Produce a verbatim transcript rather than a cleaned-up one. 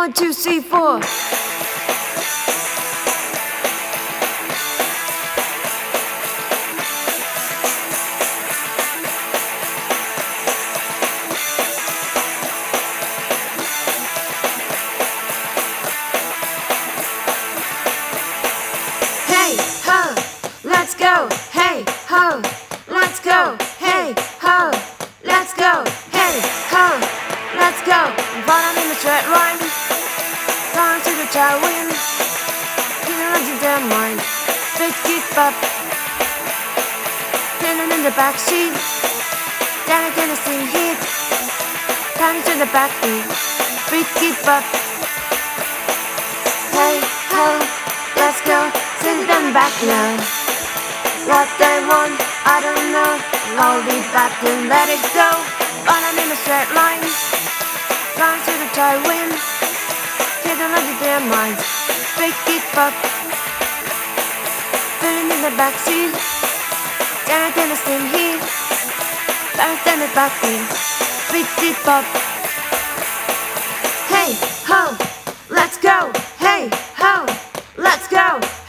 One, two, three, four. Hey ho, let's go. Hey ho, let's go. Hey ho, let's go. Hey ho, let's go. Follow me in the straight line. Down to the tailwind. Feeling in their mind. Big keep up. Feeling in the backseat. Down again the same heat. Panties in the backbeat. Big keep up. Hey ho, let's go. Send them back now. What they want, I don't know. I'll be back and let it go. But I'm in a straight line. Down to the tailwind. Can't let their minds. Big keep up. Feeling in the backseat. Then I can steam heat. Bounce in the backbeat. Big keep up. Hey ho, let's go. Hey ho, let's go.